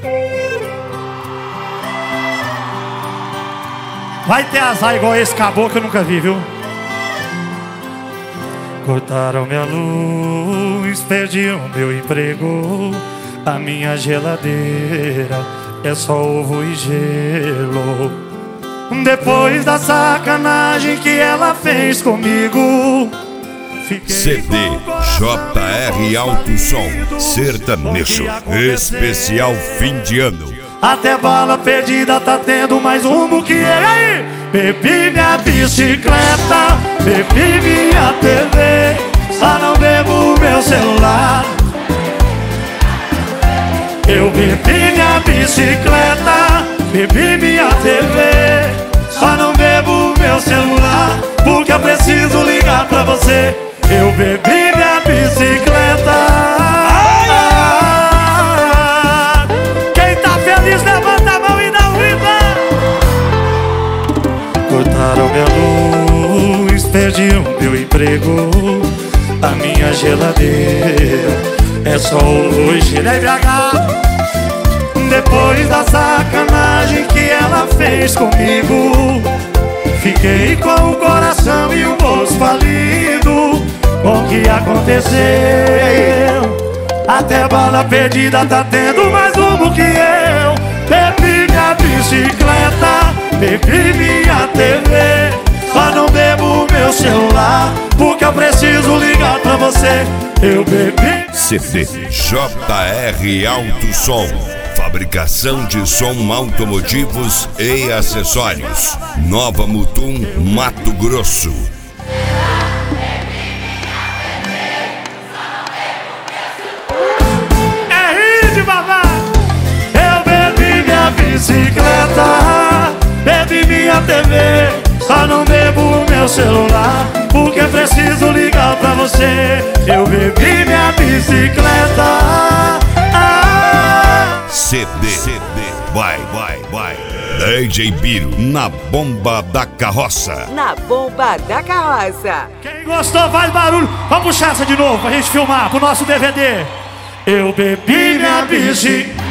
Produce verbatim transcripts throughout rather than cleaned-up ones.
Vai ter azar igual esse caboclo que eu nunca vi, viu? Cortaram minha luz, perdi o meu emprego. A minha geladeira é só ovo e gelo. Depois da sacanagem que ela fez comigo, C D J R Alto Som Sertanejo Especial Fim de Ano. Até bala perdida tá tendo mais rumo que ele aí. Bebi minha bicicleta, bebi minha T V, só não bebo meu celular. Eu bebi minha bicicleta, bebi minha T V, só não bebo meu celular, porque eu preciso ligar pra você. Eu bebi minha bicicleta. Levanta a mão e dá um riba. Cortaram minha luz, perdi o meu emprego. A minha geladeira é só ovo e gelo. Depois da sacanagem que ela fez comigo, fiquei com o coração e o bolso falido. Com o que aconteceu? Até bala perdida tá tendo mais rumo que eu. Bebi minha bicicleta, bebi minha T V, só não bebo meu celular, porque eu preciso ligar pra você. Eu bebi. C D J R Alto Som, fabricação de som automotivos e acessórios. Nova Mutum, Mato Grosso. Bicicleta, bebi minha T V, só não bebo meu celular, porque preciso ligar pra você. Eu bebi minha bicicleta. Ah. C D, C D, vai, vai, vai. D J Biro, na bomba da carroça. Na bomba da carroça. Quem gostou faz barulho. Vamos puxar essa de novo pra gente filmar pro nosso D V D. Eu bebi minha bicicleta.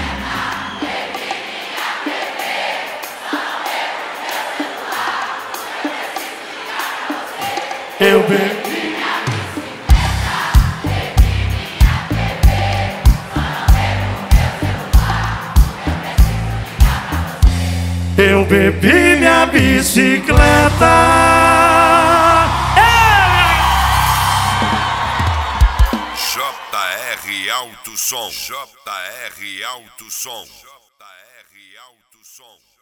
Eu bebi minha bicicleta, bebi minha T V, só não bebo meu celular, eu bebi minha bicicleta. J R Alto Som. J R Alto Som. J R Alto Som.